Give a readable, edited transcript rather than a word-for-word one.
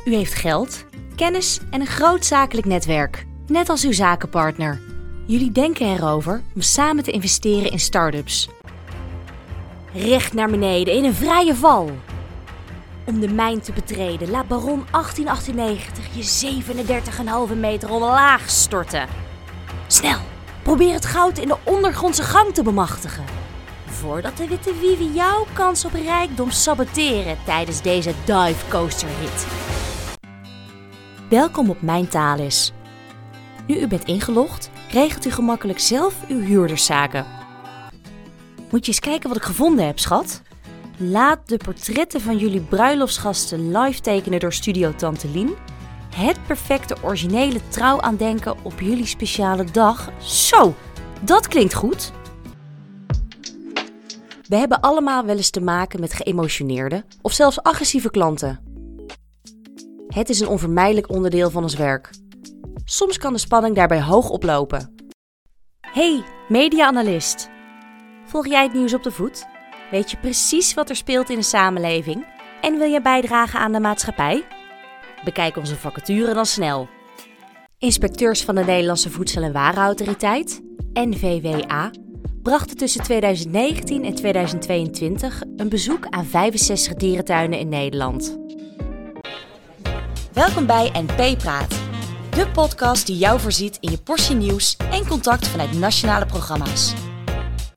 U heeft geld, kennis en een groot zakelijk netwerk. Net als uw zakenpartner. Jullie denken erover om samen te investeren in start-ups. Recht naar beneden in een vrije val. Om de mijn te betreden laat baron 1898 je 37,5 meter omlaag storten. Snel, probeer het goud in de ondergrondse gang te bemachtigen. Voordat de witte wieven jouw kans op rijkdom saboteren tijdens deze dive coaster hit. Welkom op Mijn Thalys. Nu u bent ingelogd, regelt u gemakkelijk zelf uw huurderszaken. Moet je eens kijken wat ik gevonden heb, schat? Laat de portretten van jullie bruiloftsgasten live tekenen door Studio Tante Lien. Het perfecte originele trouwaandenken op jullie speciale dag. Zo, dat klinkt goed. We hebben allemaal wel eens te maken met geëmotioneerde of zelfs agressieve klanten. Het is een onvermijdelijk onderdeel van ons werk. Soms kan de spanning daarbij hoog oplopen. Hey, media-analyst. Volg jij het nieuws op de voet? Weet je precies wat er speelt in de samenleving? En wil je bijdragen aan de maatschappij? Bekijk onze vacature dan snel. Inspecteurs van de Nederlandse Voedsel- en Warenautoriteit, NVWA, brachten tussen 2019 en 2022 een bezoek aan 65 dierentuinen in Nederland. Welkom bij NP Praat, de podcast die jou voorziet in je portie nieuws en contact vanuit nationale programma's.